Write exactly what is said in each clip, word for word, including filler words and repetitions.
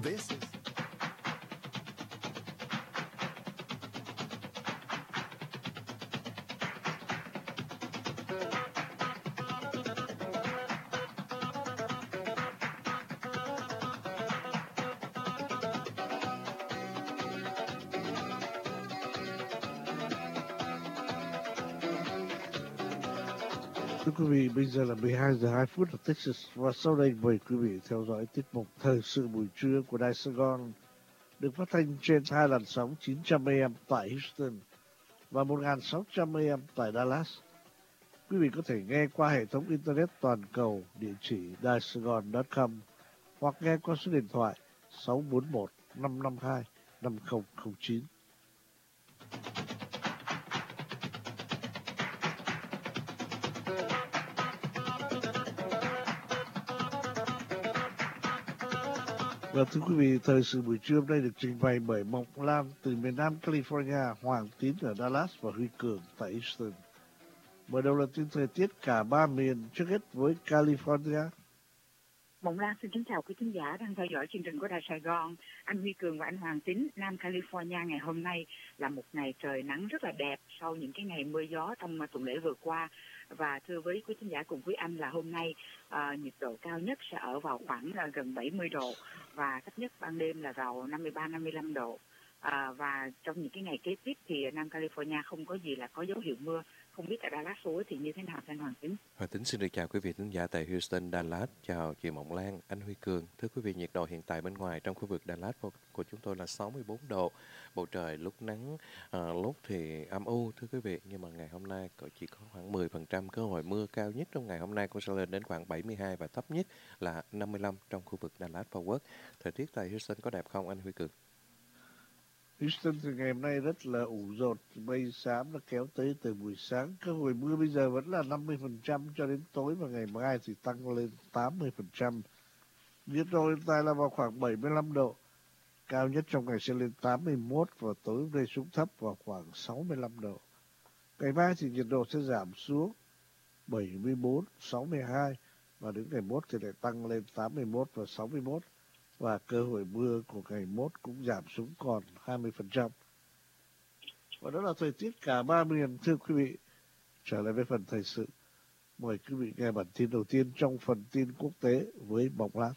This is Thưa quý vị, bây giờ là mười hai giờ hai phút ở Texas và sau đây mời quý vị theo dõi tiết mục Thời sự buổi trưa của Đài Sài Gòn được phát thanh trên hai làn sóng chín trăm A M tại Houston và một nghìn sáu trăm A M tại Dallas. Quý vị có thể nghe qua hệ thống Internet toàn cầu địa chỉ đài saigon chấm com hoặc nghe qua số điện thoại sáu bốn một năm năm hai năm không không chín. Và thưa quý vị, thời sự buổi trưa hôm nay được trình bày bởi Mộc Lam từ miền Nam California, Hoàng Tín ở Dallas và Huy Cường tại Houston. Mở đầu là tin thời tiết cả ba miền, trước hết với California. Mộng Lan xin kính chào quý khán giả đang theo dõi chương trình của Đài Sài Gòn. Anh Huy Cường và anh Hoàng Tín, Nam California ngày hôm nay là một ngày trời nắng rất là đẹp sau những cái ngày mưa gió trong tuần lễ vừa qua. Và thưa với quý khán giả cùng với anh là hôm nay à, nhiệt độ cao nhất sẽ ở vào khoảng là gần bảy mươi độ và thấp nhất ban đêm là vào năm mươi ba năm mươi lăm độ. À, và trong những cái ngày kế tiếp thì Nam California không có gì là có dấu hiệu mưa. Không biết tại Dallas thì như thế nào anh Hoàng Tín? Hoàng Tín xin được chào quý vị thính giả tại Houston, Dallas. Chào chị Mộng Lan, anh Huy Cường. Thưa quý vị, nhiệt độ hiện tại bên ngoài trong khu vực Dallas của chúng tôi là sáu mươi bốn độ. Bầu trời lúc nắng, à, lúc thì âm u thưa quý vị. Nhưng mà ngày hôm nay chỉ có khoảng mười phần trăm cơ hội mưa, cao nhất trong ngày hôm nay cũng sẽ lên đến khoảng bảy mươi hai và thấp nhất là năm mươi lăm trong khu vực Dallas Fort Worth. Thời tiết tại Houston có đẹp không anh Huy Cường? Houston thì ngày hôm nay rất là ủ rột, mây xám nó kéo tới từ buổi sáng. Cơ hội mưa bây giờ vẫn là năm mươi phần trăm cho đến tối và ngày mai thì tăng lên tám mươi phần trăm. Nhiệt độ hiện tại là vào khoảng bảy mươi lăm độ. Cao nhất trong ngày sẽ lên tám mươi mốt và tối hôm nay xuống thấp vào khoảng sáu mươi lăm độ. Ngày mai thì nhiệt độ sẽ giảm xuống bảy mươi bốn, sáu mươi hai và đến ngày mốt thì lại tăng lên tám mươi mốt và sáu mươi mốt. Và cơ hội mưa của ngày mốt cũng giảm xuống còn hai mươi phần trăm. Và đó là thời tiết cả ba miền, thưa quý vị. Trở lại với phần thời sự. Mời quý vị nghe bản tin đầu tiên trong phần tin quốc tế với Mộc Lan.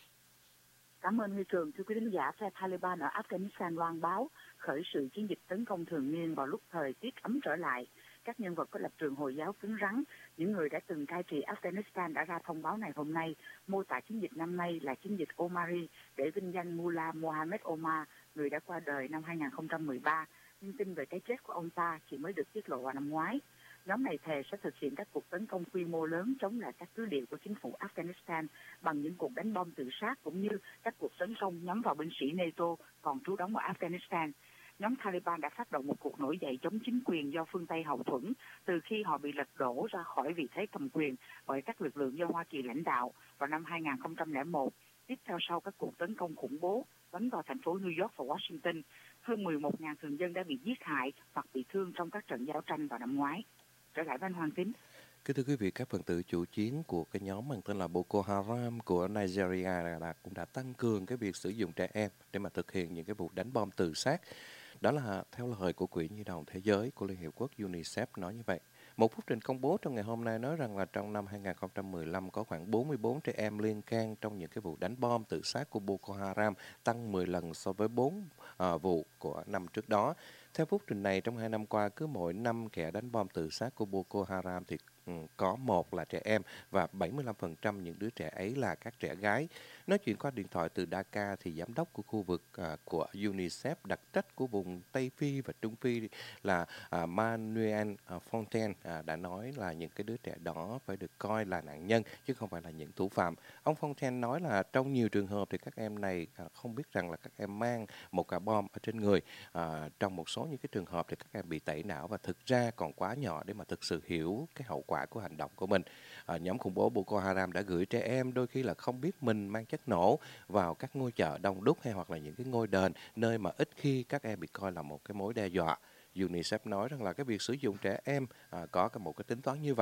Cảm ơn Huy Cường. Thưa quý khán giả, phe Taliban ở Afghanistan loan báo khởi sự chiến dịch tấn công thường niên vào lúc thời tiết ấm trở lại. Các nhân vật có lập trường Hồi giáo cứng rắn, những người đã từng cai trị Afghanistan đã ra thông báo này hôm nay, mô tả chiến dịch năm nay là chiến dịch Omari để vinh danh Mullah Mohammed Omar, người đã qua đời năm hai không một ba. Nhưng tin về cái chết của ông ta chỉ mới được tiết lộ vào năm ngoái. Nhóm này thề sẽ thực hiện các cuộc tấn công quy mô lớn chống lại các cứ địa của chính phủ Afghanistan bằng những cuộc đánh bom tự sát cũng như các cuộc tấn công nhắm vào binh sĩ NATO còn trú đóng ở Afghanistan. Nhóm Taliban đã phát động một cuộc nổi dậy chống chính quyền do phương Tây hậu thuẫn từ khi họ bị lật đổ ra khỏi vị thế cầm quyền bởi các lực lượng do Hoa Kỳ lãnh đạo vào năm hai không không một. Tiếp theo sau các cuộc tấn công khủng bố đánh vào thành phố New York và Washington, hơn mười một nghìn thường dân đã bị giết hại hoặc bị thương trong các trận giao tranh vào năm ngoái. Trở lại với anh Hoàng Tín. Kính thưa quý vị, các phần tử chủ chiến của cái nhóm mang tên là Boko Haram của Nigeria là cũng đã tăng cường cái việc sử dụng trẻ em để mà thực hiện những cái vụ đánh bom tự sát. Đó là theo lời của Quỹ Nhi đồng Thế giới của Liên Hiệp Quốc UNICEF nói như vậy. Một phúc trình công bố trong ngày hôm nay nói rằng là trong năm hai không một lăm có khoảng bốn mươi bốn trẻ em liên can trong những cái vụ đánh bom tự sát của Boko Haram, tăng mười lần so với bốn uh, vụ của năm trước đó. Theo phúc trình này, trong hai năm qua, cứ mỗi năm kẻ đánh bom tự sát của Boko Haram thì ừ, có một là trẻ em và bảy mươi lăm phần trăm những đứa trẻ ấy là các trẻ gái. Nói chuyện qua điện thoại từ Dhaka thì giám đốc của khu vực à, của UNICEF đặc trách của vùng Tây Phi và Trung Phi là à, Manuel à, Fontaine à, đã nói là những cái đứa trẻ đó phải được coi là nạn nhân chứ không phải là những thủ phạm. Ông Fontaine nói là trong nhiều trường hợp thì các em này à, không biết rằng là các em mang một quả bom ở trên người. À, trong một số những cái trường hợp thì các em bị tẩy não và thực ra còn quá nhỏ để mà thực sự hiểu cái hậu quả của hành động của mình. À, nhóm khủng bố Boko Haram đã gửi trẻ em đôi khi là không biết mình mang chất nổ vào các ngôi chợ đông đúc hay hoặc là những cái ngôi đền nơi mà ít khi các em bị coi là một cái mối đe dọa. UNICEF nói rằng là cái việc sử dụng trẻ em à, có một cái tính toán như vậy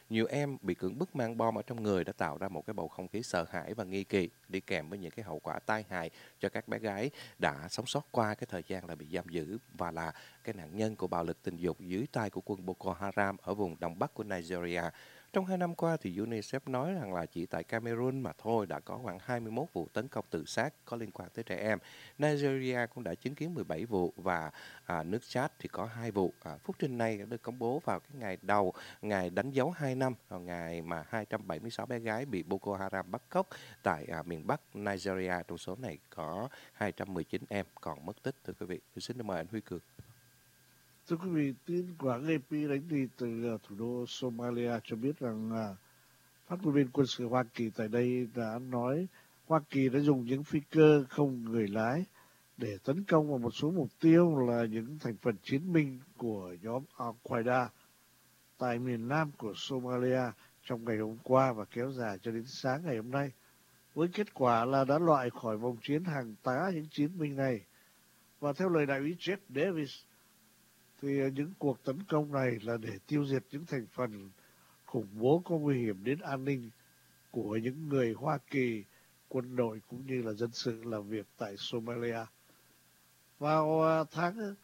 Nhiều em bị cưỡng bức mang bom ở trong người đã tạo ra một cái bầu không khí sợ hãi và nghi kỳ, đi kèm với những cái hậu quả tai hại cho các bé gái đã sống sót qua cái thời gian là bị giam giữ và là cái nạn nhân của bạo lực tình dục dưới tay của quân Boko Haram ở vùng đông bắc của Nigeria. Trong hai năm qua thì UNICEF nói rằng là chỉ tại Cameroon mà thôi đã có khoảng hai mươi mốt vụ tấn công tự sát có liên quan tới trẻ em. Nigeria cũng đã chứng kiến mười bảy vụ và à, nước Chad thì có hai vụ. À, phúc trình này được công bố vào cái ngày đầu, ngày đánh dấu hai năm, vào ngày mà hai trăm bảy mươi sáu bé gái bị Boko Haram bắt cóc tại à, miền Bắc Nigeria. Trong số này có hai trăm mười chín em còn mất tích, thưa quý vị. Tôi xin mời anh Huy Cường. Thưa quý vị, tin của hãng a pê đánh đi từ uh, thủ đô Somalia cho biết rằng uh, phát ngôn viên quân sự Hoa Kỳ tại đây đã nói Hoa Kỳ đã dùng những phi cơ không người lái để tấn công vào một số mục tiêu là những thành phần chiến binh của nhóm Al-Qaeda tại miền nam của Somalia trong ngày hôm qua và kéo dài cho đến sáng ngày hôm nay, với kết quả là đã loại khỏi vòng chiến hàng tá những chiến binh này. Và theo lời đại úy Jeff Davis, thì những cuộc tấn công này là để tiêu diệt những thành phần khủng bố có nguy hiểm đến an ninh của những người Hoa Kỳ, quân đội cũng như là dân sự làm việc tại Somalia. Vào tháng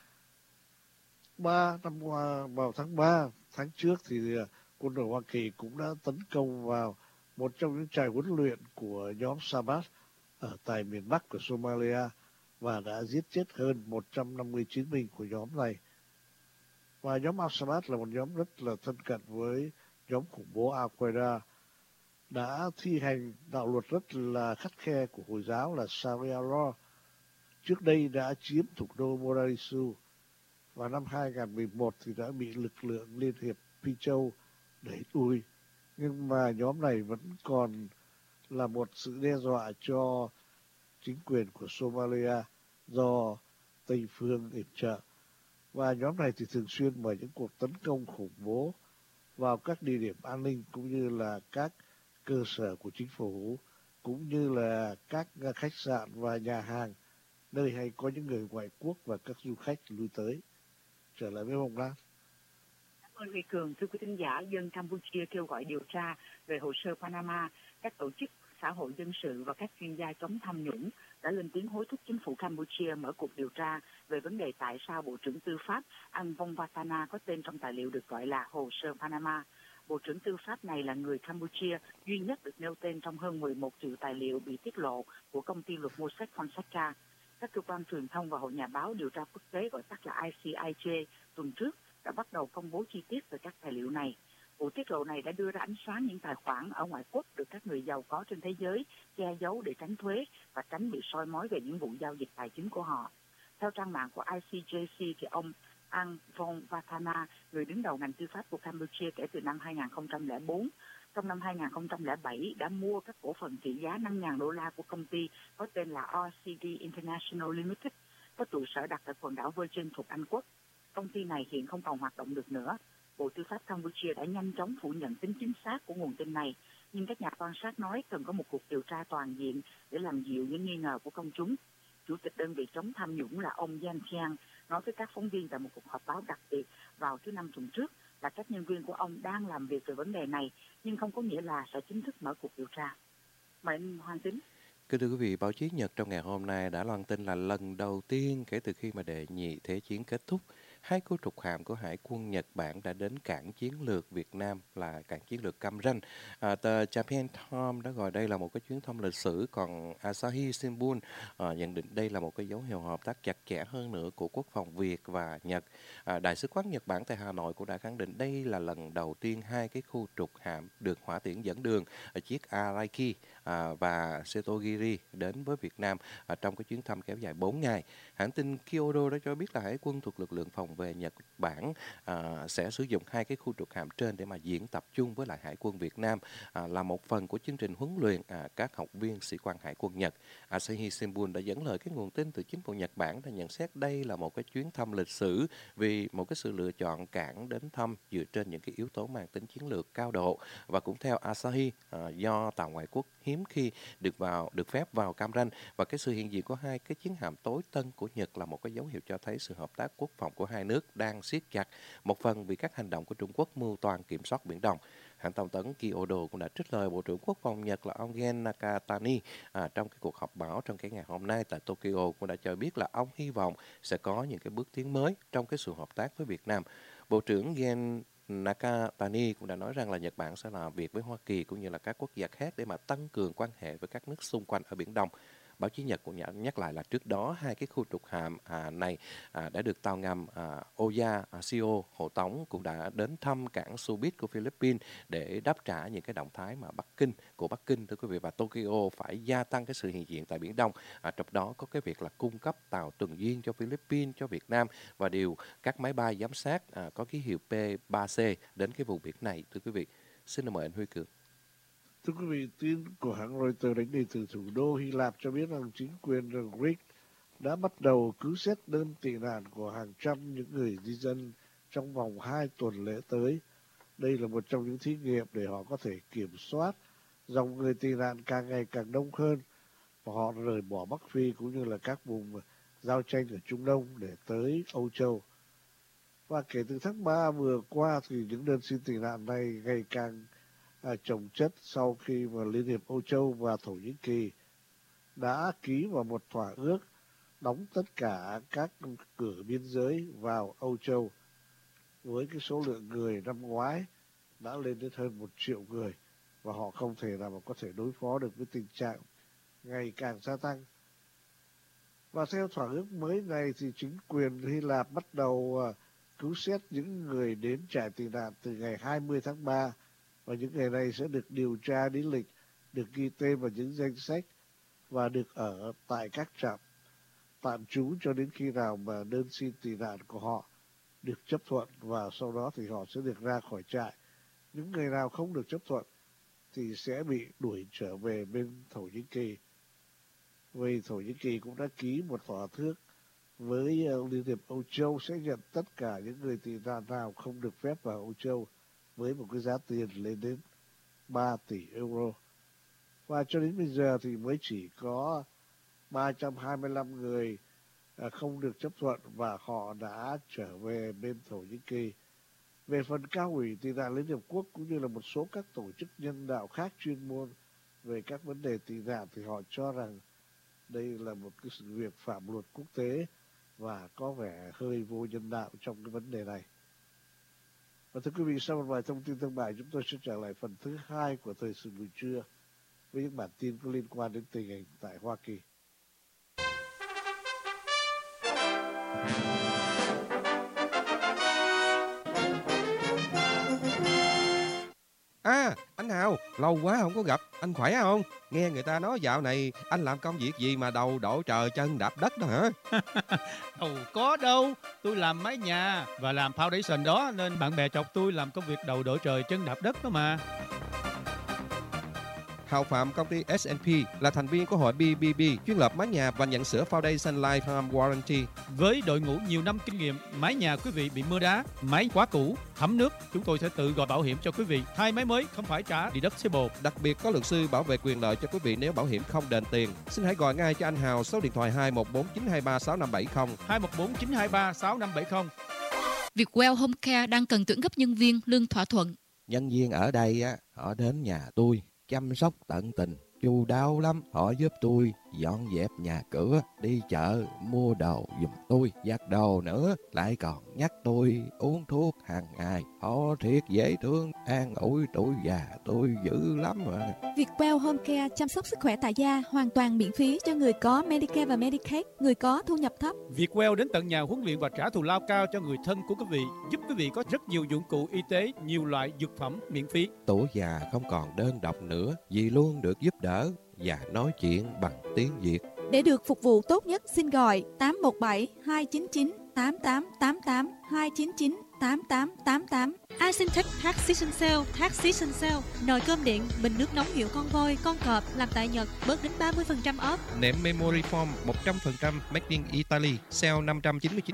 ba năm qua, vào tháng ba tháng trước thì quân đội Hoa Kỳ cũng đã tấn công vào một trong những trại huấn luyện của nhóm Sabah ở tại miền Bắc của Somalia và đã giết chết hơn một trăm năm mươi chiến binh của nhóm này. Và nhóm Al-Shabaab là một nhóm rất là thân cận với nhóm khủng bố Al-Qaeda, đã thi hành đạo luật rất là khắt khe của Hồi giáo là Sharia law. Trước đây đã chiếm thủ đô Mogadishu và năm hai không một một thì đã bị lực lượng Liên hiệp Phi Châu đẩy lui. Nhưng mà nhóm này vẫn còn là một sự đe dọa cho chính quyền của Somalia do Tây phương yểm trợ. Và nhóm này thì thường xuyên mở những cuộc tấn công khủng bố vào các địa điểm an ninh cũng như là các cơ sở của chính phủ, cũng như là các khách sạn và nhà hàng nơi hay có những người ngoại quốc và các du khách lui tới. Trở lại với Hồng Lan. Cảm ơn Huy Cường. Thưa quý thính giả, dân Campuchia kêu gọi điều tra về hồ sơ Panama. Các tổ chức xã hội dân sự và các chuyên gia chống tham nhũng đã lên tiếng hối thúc chính phủ Campuchia mở cuộc điều tra về vấn đề tại sao Bộ trưởng Tư pháp anh Vongvatana có tên trong tài liệu được gọi là hồ sơ Panama. Bộ trưởng Tư pháp này là người Campuchia duy nhất được nêu tên trong hơn mười một triệu tài liệu bị tiết lộ của công ty luật Mossack Fonseca. Các cơ quan truyền thông và hội nhà báo điều tra quốc tế gọi tắt là I C I J tuần trước đã bắt đầu công bố chi tiết về các tài liệu này. Vụ tiết lộ này đã đưa ra ánh sáng những tài khoản ở ngoại quốc được các người giàu có trên thế giới che giấu để tránh thuế và tránh bị soi mói về những vụ giao dịch tài chính của họ. Theo trang mạng của I C J C thì ông Ang Vongvatana, người đứng đầu ngành tư pháp của Campuchia kể từ năm hai không không bốn, trong năm hai không không bảy đã mua các cổ phần trị giá năm nghìn đô la của công ty có tên là R C D International Limited, có trụ sở đặt tại quần đảo Virgin thuộc Anh Quốc. Công ty này hiện không còn hoạt động được nữa. Bộ Tư pháp Campuchia đã nhanh chóng phủ nhận tính chính xác của nguồn tin này, nhưng các nhà quan sát nói cần có một cuộc điều tra toàn diện để làm dịu những nghi ngờ của công chúng. Chủ tịch đơn vị chống tham nhũng là ông Yan Chiang nói với các phóng viên tại một cuộc họp báo đặc biệt vào thứ Năm tuần trước là các nhân viên của ông đang làm việc về vấn đề này, nhưng không có nghĩa là sẽ chính thức mở cuộc điều tra. Mời anh Hoàng Tín. Kính thưa quý vị, báo chí Nhật trong ngày hôm nay đã loan tin là lần đầu tiên kể từ khi mà đệ nhị thế chiến kết thúc, hai khu trục hạm của Hải quân Nhật Bản đã đến cảng chiến lược Việt Nam là cảng chiến lược Cam Ranh. À, tờ Japan Times đã gọi đây là một cái chuyến thăm lịch sử, còn Asahi Shimbun à, nhận định đây là một cái dấu hiệu hợp tác chặt chẽ hơn nữa của quốc phòng Việt và Nhật. À, Đại sứ quán Nhật Bản tại Hà Nội cũng đã khẳng định đây là lần đầu tiên hai cái khu trục hạm được hỏa tiễn dẫn đường ở chiếc Araiki à, và Setogiri đến với Việt Nam à, trong cái chuyến thăm kéo dài bốn ngày. Hãng tin Kyodo đã cho biết là Hải quân thuộc lực lượng phòng vệ Nhật Bản à, sẽ sử dụng hai cái khu trục hạm trên để mà diễn tập chung với lại Hải quân Việt Nam à, là một phần của chương trình huấn luyện à, các học viên sĩ quan Hải quân Nhật. Asahi Shimbun đã dẫn lời cái nguồn tin từ chính phủ Nhật Bản đã nhận xét đây là một cái chuyến thăm lịch sử vì một cái sự lựa chọn cảng đến thăm dựa trên những cái yếu tố mang tính chiến lược cao độ. Và cũng theo Asahi, à, do tàu ngoại quốc hiếm khi được vào được phép vào Cam Ranh và cái sự hiện diện của hai cái chiến hạm tối tân của Nhật là một cái dấu hiệu cho thấy sự hợp tác quốc phòng của hai nước đang siết chặt, một phần vì các hành động của Trung Quốc mưu toan kiểm soát Biển Đông. Hãng thông tấn Kyodo cũng đã trích lời Bộ trưởng Quốc phòng Nhật là ông Gen Nakatani à, trong cái cuộc họp báo trong cái ngày hôm nay tại Tokyo, cũng đã cho biết là ông hy vọng sẽ có những cái bước tiến mới trong cái sự hợp tác với Việt Nam. Bộ trưởng Gen Nakatani cũng đã nói rằng là Nhật Bản sẽ làm việc với Hoa Kỳ cũng như là các quốc gia khác để mà tăng cường quan hệ với các nước xung quanh ở Biển Đông. Báo chí Nhật cũng nhắc lại là trước đó hai cái khu trục hạm à, này à, đã được tàu ngầm à, Oya à, Sio hộ tống cũng đã đến thăm cảng Subic của Philippines để đáp trả những cái động thái mà Bắc Kinh của Bắc Kinh thưa quý vị, và Tokyo phải gia tăng cái sự hiện diện tại Biển Đông. À, trong đó có cái việc là cung cấp tàu tuần duyên cho Philippines, cho Việt Nam và điều các máy bay giám sát à, có ký hiệu P ba C đến cái vùng biển này thưa quý vị. Xin mời anh Huy Cường. Thưa quý vị, tin của hãng Reuters đánh đề từ thủ đô Hy Lạp cho biết rằng chính quyền Greek đã bắt đầu cứu xét đơn tị nạn của hàng trăm những người di dân trong vòng hai tuần lễ tới. Đây là một trong những thí nghiệm để họ có thể kiểm soát dòng người tị nạn càng ngày càng đông hơn và họ rời bỏ Bắc Phi cũng như là các vùng giao tranh ở Trung Đông để tới Âu Châu. Và kể từ tháng ba vừa qua thì những đơn xin tị nạn này ngày càng À, chồng chất sau khi mà Liên hiệp Âu Châu và Thổ Nhĩ Kỳ đã ký vào một thỏa ước đóng tất cả các cửa biên giới vào Âu Châu với cái số lượng người năm ngoái đã lên đến hơn một triệu người và họ không thể nào mà có thể đối phó được với tình trạng ngày càng gia tăng. Và theo thỏa ước mới này thì chính quyền Hy Lạp bắt đầu uh, cứu xét những người đến trại tị nạn từ ngày hai mươi tháng ba. Và những người này sẽ được điều tra lý lịch, được ghi tên vào những danh sách và được ở tại các trạm tạm trú cho đến khi nào mà đơn xin tị nạn của họ được chấp thuận và sau đó thì họ sẽ được ra khỏi trại. Những người nào không được chấp thuận thì sẽ bị đuổi trở về bên Thổ Nhĩ Kỳ. Vì Thổ Nhĩ Kỳ cũng đã ký một thỏa thuận với Liên hiệp Âu Châu sẽ nhận tất cả những người tị nạn nào không được phép vào Âu Châu với một cái giá tiền lên đến ba tỷ euro. Và cho đến bây giờ thì mới chỉ có ba trăm hai mươi lăm người không được chấp thuận và họ đã trở về bên Thổ Nhĩ Kỳ. Về phần cao ủy tị nạn Liên Hiệp Quốc cũng như là một số các tổ chức nhân đạo khác chuyên môn về các vấn đề tị nạn thì họ cho rằng đây là một cái sự việc phạm luật quốc tế và có vẻ hơi vô nhân đạo trong cái vấn đề này. Và thưa quý vị, sau một vài thông tin thương mại, chúng tôi sẽ trở lại phần thứ hai của thời sự buổi trưa với những bản tin có liên quan đến tình hình tại Hoa Kỳ. À, anh Hào, lâu quá không có gặp, anh khỏe không? Nghe người ta nói dạo này anh làm công việc gì mà đầu đổ trời chân đạp đất đó hả? Ồ, có đâu, tôi làm mái nhà và làm foundation đó nên bạn bè chọc tôi làm công việc đầu đổ trời chân đạp đất đó mà. Hào Phạm, công ty ét and pê là thành viên của hội bê bê bê, chuyên lập mái nhà và nhận sửa Foundation Lifetime Warranty. Với đội ngũ nhiều năm kinh nghiệm, mái nhà quý vị bị mưa đá, máy quá cũ, thấm nước, chúng tôi sẽ tự gọi bảo hiểm cho quý vị. Thay máy mới không phải trả deductible. Đặc biệt có luật sư bảo vệ quyền lợi cho quý vị nếu bảo hiểm không đền tiền. Xin hãy gọi ngay cho anh Hào số điện thoại hai một bốn chín hai ba sáu năm bảy không. hai một bốn chín hai ba sáu năm bảy không. Vietwell Home Care đang cần tuyển gấp nhân viên lương thỏa thuận. Nhân viên ở đây á, họ đến nhà tôi chăm sóc tận tình, chu đáo lắm. Họ giúp tôi dọn dẹp nhà cửa, đi chợ mua đồ giùm tôi, giặt đồ nữa, lại còn nhắc tôi uống thuốc hàng ngày. Họ thiệt dễ thương, an ủi tuổi già tôi dữ lắm mà. Vietwell Home Care chăm sóc sức khỏe tại gia hoàn toàn miễn phí cho người có Medicare và Medicaid, người có thu nhập thấp. Vietwell đến tận nhà huấn luyện và trả thù lao cao cho người thân của quý vị, giúp quý vị có rất nhiều dụng cụ y tế, nhiều loại dược phẩm miễn phí. Tuổi già không còn đơn độc nữa, vì luôn được giúp đỡ và nói chuyện bằng tiếng Việt. Để được phục vụ tốt nhất, xin gọi tám một bảy hai chín chín tám tám tám tám hai chín chín tám tám tám tám. Asintech Tax Season Sale, Tax Season Sale, nồi cơm điện, bình nước nóng hiệu con voi, con cọp, làm tại Nhật, bớt đến ba mươi phần trăm off. Nệm memory foam một trăm phần trăm made in Italy, sale năm trăm chín mươi chín đồng.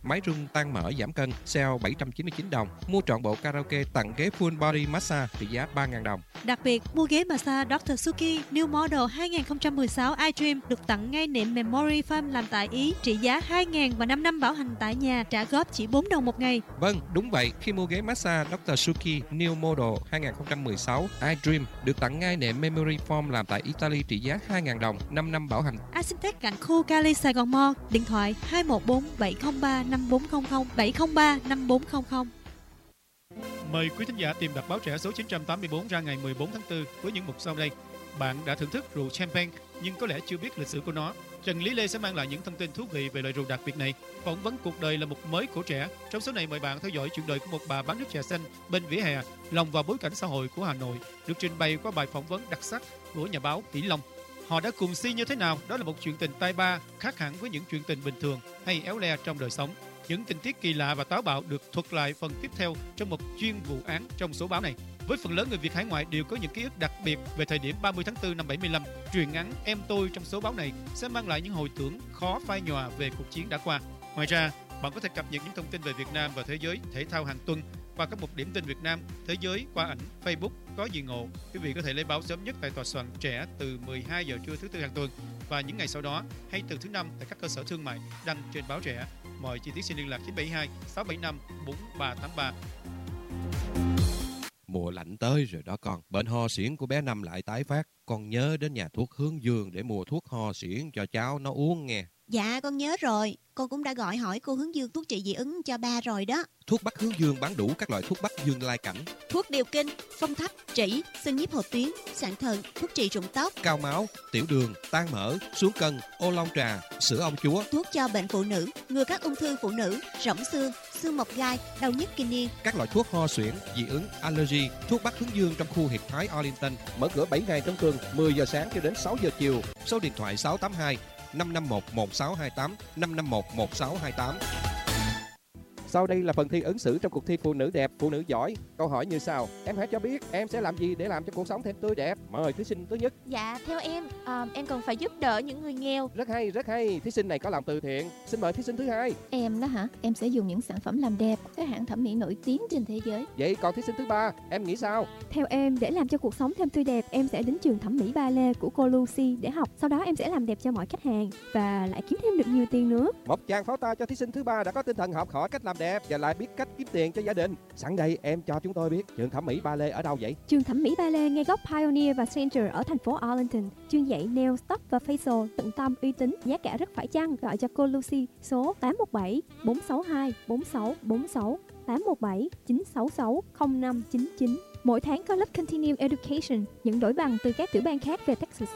máy rung tan mỡ giảm cân, sale bảy trăm chín mươi chín đồng. Mua trọn bộ karaoke tặng ghế full body massage trị giá ba nghìn đồng. Đặc biệt, mua ghế massage đốc tơ Suki New Model hai không một sáu iDream được tặng ngay nệm Memory Foam làm tại Ý trị giá hai nghìn và năm năm bảo hành tại nhà, trả góp chỉ bốn đồng một ngày. Vâng, đúng vậy. Khi mua ghế massage đốc tơ Suki New Model hai không một sáu iDream được tặng ngay nệm Memory Foam làm tại Italy trị giá hai nghìn đồng, năm năm bảo hành. Asintec cạnh khu Cali Sài Gòn Mall, điện thoại hai một bốn bảy không ba năm bốn không không bảy không ba năm bốn không không. Mời quý thính giả tìm đọc báo trẻ số chín trăm tám mươi tư ra ngày mười bốn tháng tư với những mục sau đây. Bạn đã thưởng thức rượu champagne nhưng có lẽ chưa biết lịch sử của nó. Trần Lý Lê sẽ mang lại những thông tin thú vị về loại rượu đặc biệt này. Phỏng vấn cuộc đời là một mới của trẻ. Trong số này mời bạn theo dõi chuyện đời của một bà bán nước trà xanh bên vỉa hè, lòng vào bối cảnh xã hội của Hà Nội, được trình bày qua bài phỏng vấn đặc sắc của nhà báo Tỷ Long. Họ đã cùng si như thế nào? Đó là một chuyện tình tai ba khác hẳn với những chuyện tình bình thường hay éo le trong đời sống. Những tình tiết kỳ lạ và táo bạo được thuật lại phần tiếp theo trong một chuyên vụ án trong số báo này. Với phần lớn người Việt hải ngoại đều có những ký ức đặc biệt về thời điểm ba mươi tháng tư năm bảy mươi lăm, truyện ngắn Em Tôi trong số báo này sẽ mang lại những hồi tưởng khó phai nhòa về cuộc chiến đã qua. Ngoài ra, bạn có thể cập nhật những thông tin về Việt Nam và thế giới thể thao hàng tuần và các mục điểm tin Việt Nam, thế giới qua ảnh Facebook Có Gì Ngộ. Quý vị có thể lấy báo sớm nhất tại tòa soạn Trẻ từ mười hai giờ trưa thứ tư hàng tuần và những ngày sau đó hay từ thứ năm tại các cơ sở thương mại đăng trên báo Trẻ. Mọi chi tiết xin liên lạc chín bảy hai sáu bảy năm bốn ba tám ba. Mùa lạnh tới rồi đó con. Bệnh ho suyễn của bé Năm lại tái phát. Con nhớ đến nhà thuốc Hướng Dương để mua thuốc ho suyễn cho cháu nó uống nghe. Dạ con nhớ rồi. Con cũng đã gọi hỏi cô Hướng Dương thuốc trị dị ứng cho ba rồi đó. Thuốc Bắc Hướng Dương bán đủ các loại thuốc Bắc Dương lai cảnh. Thuốc điều kinh, phong thấp, trĩ, xương nhiếp hột tuyến, sạn thận, thuốc trị rụng tóc, cao máu, tiểu đường, tan mỡ, xuống cân, ô long trà, sữa ông chúa. Thuốc cho bệnh phụ nữ, ngừa các ung thư phụ nữ, rỗng xương, xương mọc gai, đau nhức kinh niên. Các loại thuốc ho suyễn, dị ứng, allergy. Thuốc Bắc Hướng Dương trong khu Hiệp Thái Arlington mở cửa bảy ngày trong tuần, mười giờ sáng cho đến sáu giờ chiều. Số điện thoại sáu tám hai năm năm một một sáu hai tám năm năm một một sáu hai tám. Sau đây là phần thi ứng xử trong cuộc thi Phụ nữ đẹp, Phụ nữ giỏi. Câu hỏi như sau: em hãy cho biết em sẽ làm gì để làm cho cuộc sống thêm tươi đẹp. Mời thí sinh thứ nhất. Dạ, theo em, à, em cần phải giúp đỡ những người nghèo. Rất hay, rất hay. Thí sinh này có lòng từ thiện. Xin mời thí sinh thứ hai. Em đó hả? Em sẽ dùng những sản phẩm làm đẹp các hãng thẩm mỹ nổi tiếng trên thế giới. Vậy còn thí sinh thứ ba, em nghĩ sao? Theo em, để làm cho cuộc sống thêm tươi đẹp, em sẽ đến trường thẩm mỹ ballet của cô Lucy để học. Sau đó em sẽ làm đẹp cho mọi khách hàng và lại kiếm thêm được nhiều tiền nữa. Một tràng pháo tay cho thí sinh thứ ba đã có tinh thần học hỏi cách làm đẹp và lại biết cách kiếm tiền cho gia đình. Sẵn đây em cho chúng tôi biết trường thẩm mỹ ballet ở đâu vậy? Trường thẩm mỹ ballet ngay góc Pioneer và Center ở thành phố Arlington, chuyên dạy nail, tóc và facial tận tâm, uy tín, giá cả rất phải chăng. Gọi cho cô Lucy số tám một bảy bốn sáu hai bốn sáu bốn sáu tám một bảy chín sáu sáu không năm chín chín. Mỗi tháng có lớp Continuing Education, nhận đổi bằng từ các tiểu bang khác về Texas.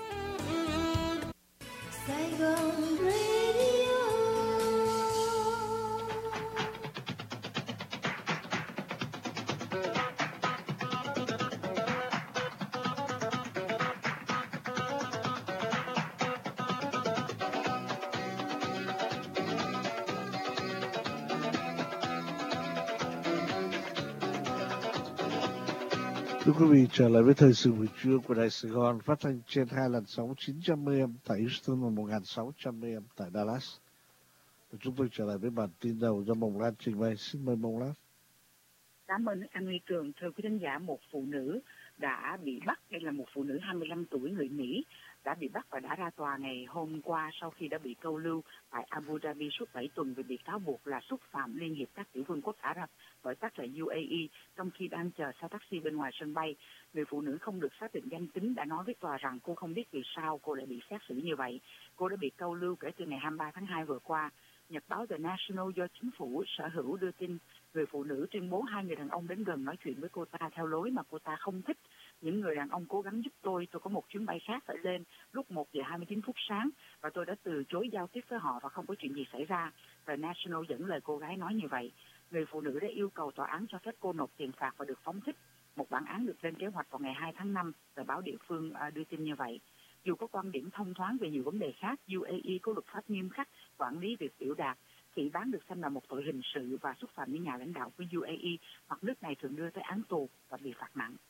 Thưa quý vị, trở lại với thời sự buổi trưa của Đài Sài Gòn, phát thanh trên hai làn sóng chín trăm a em tại Houston và một nghìn sáu trăm a em tại Dallas. Và chúng tôi trở lại với bản tin đầu do Mộng Lan trình bày. Xin mời Mộng Lan. Cảm ơn anh Huy Cường. Thưa quý khán giả, một phụ nữ đã bị bắt. Đây là một phụ nữ hai mươi lăm tuổi người Mỹ đã bị bắt và đã ra tòa ngày hôm qua sau khi đã bị câu lưu tại Abu Dhabi suốt bảy tuần vì bị cáo buộc là xúc phạm Liên hiệp các tiểu vương quốc Ả Rập, gọi tắt là U A E, trong khi đang chờ xe taxi bên ngoài sân bay. Người phụ nữ không được xác định danh tính đã nói với tòa rằng cô không biết vì sao cô lại bị xét xử như vậy. Cô đã bị câu lưu kể từ ngày hai mươi ba tháng hai vừa qua. Nhật báo The National do chính phủ sở hữu đưa tin người phụ nữ tuyên bố hai người đàn ông đến gần nói chuyện với cô ta theo lối mà cô ta không thích. Những người đàn ông cố gắng giúp tôi, tôi có một chuyến bay khác phải lên lúc một giờ hai mươi chín phút sáng và tôi đã từ chối giao tiếp với họ và không có chuyện gì xảy ra. The National dẫn lời cô gái nói như vậy. Người phụ nữ đã yêu cầu tòa án cho phép cô nộp tiền phạt và được phóng thích. Một bản án được lên kế hoạch vào ngày hai tháng năm, tờ báo địa phương đưa tin như vậy. Dù có quan điểm thông thoáng về nhiều vấn đề khác, U A E có luật pháp nghiêm khắc quản lý việc biểu đạt. Phỉ báng được xem là một tội hình sự và xúc phạm những nhà lãnh đạo của U A E hoặc nước này thường đưa tới án tù và bị phạt nặng.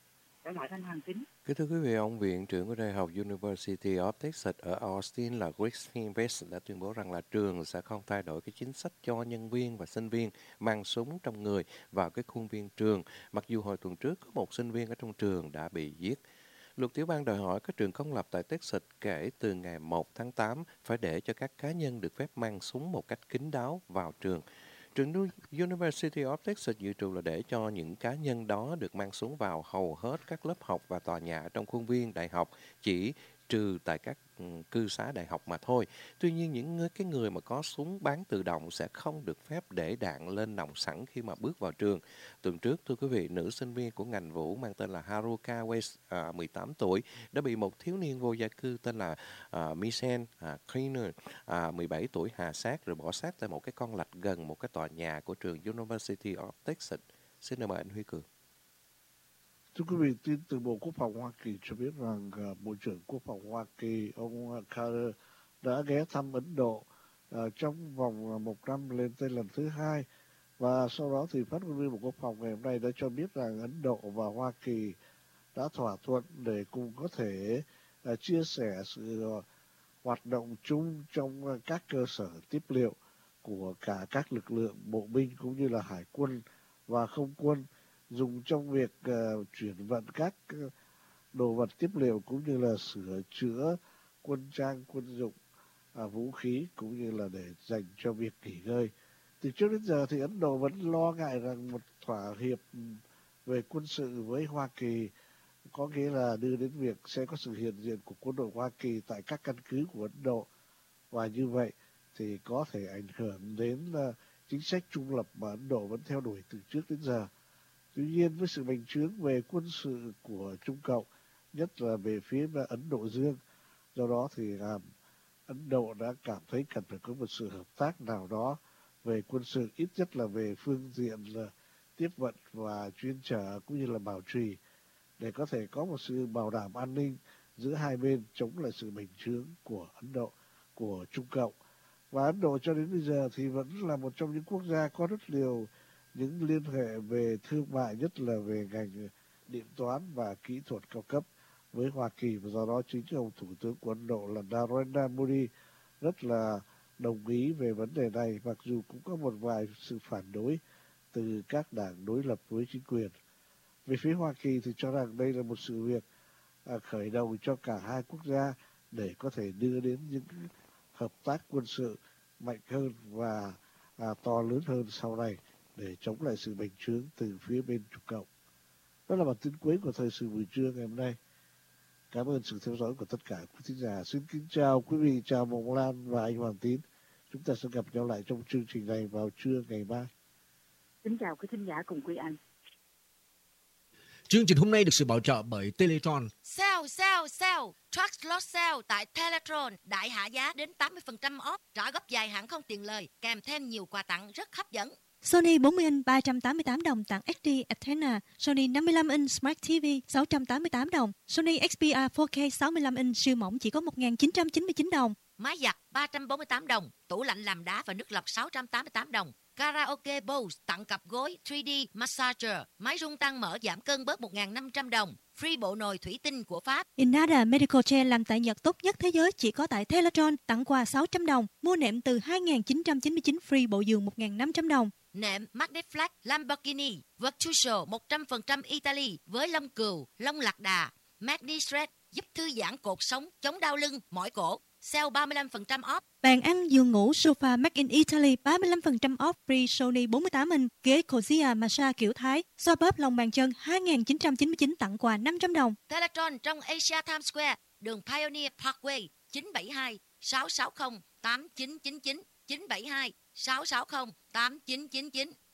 trở lại anh Hoàng Tín. Kính thưa quý vị, ông Viện trưởng của Đại học University of Texas ở Austin là Greg Steinbach đã tuyên bố rằng là trường sẽ không thay đổi cái chính sách cho nhân viên và sinh viên mang súng trong người vào cái khuôn viên trường, mặc dù hồi tuần trước có một sinh viên ở trong trường đã bị giết. Luật tiểu bang đòi hỏi các trường công lập tại Texas kể từ ngày một tháng tám phải để cho các cá nhân được phép mang súng một cách kín đáo vào trường. Trường University of Texas dự trù là để cho những cá nhân đó được mang súng vào hầu hết các lớp học và tòa nhà trong khuôn viên đại học, chỉ trừ tại các cư xá đại học mà thôi. Tuy nhiên, những cái người mà có súng bán tự động sẽ không được phép để đạn lên nòng sẵn khi mà bước vào trường. Tuần trước, thưa quý vị, nữ sinh viên của ngành vũ mang tên là Haruka West, à, mười tám tuổi, đã bị một thiếu niên vô gia cư tên là à, Michelle à, Kleiner, à, mười bảy tuổi, hạ sát rồi bỏ xác tại một cái con lạch gần một cái tòa nhà của trường University of Texas. Xin mời anh Huy Cường. Thưa quý vị, tin từ Bộ Quốc phòng Hoa Kỳ cho biết rằng uh, Bộ trưởng Quốc phòng Hoa Kỳ ông Carter đã ghé thăm Ấn Độ uh, trong vòng một năm lên tới lần thứ hai, và sau đó thì phát ngôn viên Bộ Quốc phòng ngày hôm nay đã cho biết rằng Ấn Độ và Hoa Kỳ đã thỏa thuận để cùng có thể uh, chia sẻ sự uh, hoạt động chung trong uh, các cơ sở tiếp liệu của cả các lực lượng bộ binh cũng như là hải quân và không quân, dùng trong việc uh, chuyển vận các uh, đồ vật tiếp liệu cũng như là sửa chữa quân trang, quân dụng, uh, vũ khí cũng như là để dành cho việc nghỉ ngơi. Từ trước đến giờ thì Ấn Độ vẫn lo ngại rằng một thỏa hiệp về quân sự với Hoa Kỳ có nghĩa là đưa đến việc sẽ có sự hiện diện của quân đội Hoa Kỳ tại các căn cứ của Ấn Độ, và như vậy thì có thể ảnh hưởng đến uh, chính sách trung lập mà Ấn Độ vẫn theo đuổi từ trước đến giờ. Tuy nhiên, với sự bành trướng về quân sự của Trung Cộng, nhất là về phía Ấn Độ Dương, do đó thì um, Ấn Độ đã cảm thấy cần phải có một sự hợp tác nào đó về quân sự, ít nhất là về phương diện là tiếp vận và chuyên trở cũng như là bảo trì, để có thể có một sự bảo đảm an ninh giữa hai bên, chống lại sự bành trướng của Ấn Độ, của Trung Cộng. Và Ấn Độ cho đến bây giờ thì vẫn là một trong những quốc gia có rất nhiều những liên hệ về thương mại, nhất là về ngành điện toán và kỹ thuật cao cấp với Hoa Kỳ, và do đó chính ông Thủ tướng của Ấn Độ là Narendra Modi rất là đồng ý về vấn đề này, mặc dù cũng có một vài sự phản đối từ các đảng đối lập với chính quyền. Về phía Hoa Kỳ thì cho rằng đây là một sự việc à, khởi đầu cho cả hai quốc gia để có thể đưa đến những hợp tác quân sự mạnh hơn và à, to lớn hơn sau này để chống lại sự bành trướng từ phía bên Trung Cộng. Đó là bản tin cuối của thời sự buổi trưa ngày hôm nay. Cảm ơn sự theo dõi của tất cả quý thính giả. Xin kính chào quý vị, chào Mộng Lan và anh Hoàng Tín. Chúng ta sẽ gặp nhau lại trong chương trình này vào trưa ngày mai. Xin chào quý thính giả cùng quý anh. Chương trình hôm nay được sự bảo trợ bởi Teletron. Sale, sale, sale. Truck Slot Sale tại Teletron. Đại hạ giá đến tám mươi phần trăm off. Trả góp dài hạn không tiền lời. Kèm thêm nhiều quà tặng rất hấp dẫn. Sony bốn mươi inch ba trăm tám mươi tám đồng tặng ếch đê Athena. Sony năm mươi lăm inch Smart ti vi sáu trăm tám mươi tám đồng. Sony ích pê rờ bốn K sáu mươi lăm inch siêu mỏng chỉ có một nghìn chín trăm chín mươi chín đồng. Máy giặt ba trăm bốn mươi tám đồng. Tủ lạnh làm đá và nước lọc sáu trăm tám mươi tám đồng. Karaoke Bose tặng cặp gối ba D Massager. Máy rung tăng mở giảm cân bớt một nghìn năm trăm đồng. Free bộ nồi thủy tinh của Pháp. Inada Medical Chair làm tại Nhật tốt nhất thế giới chỉ có tại Teletron, tặng quà sáu trăm đồng. Mua nệm từ hai nghìn chín trăm chín mươi chín, free bộ giường một nghìn năm trăm đồng. Nệm Magnet Flex Lamborghini Virtuoso một trăm phần trăm Italy với lông cừu, lông lạc đà. Magnet Shred giúp thư giãn cột sống, chống đau lưng, mỏi cổ. Sale ba mươi lăm phần trăm off. Bàn ăn, giường ngủ, sofa Made in Italy ba mươi lăm phần trăm off, free Sony bốn mươi tám inch, ghế Cosia massage kiểu Thái, xoa bóp lòng bàn chân hai nghìn chín trăm chín mươi chín, tặng quà năm trăm đồng. Teletron trong Asia Times Square, đường Pioneer Parkway, chín bảy hai sáu sáu không tám chín chín chín, chín bảy hai sáu sáu không tám chín chín chín.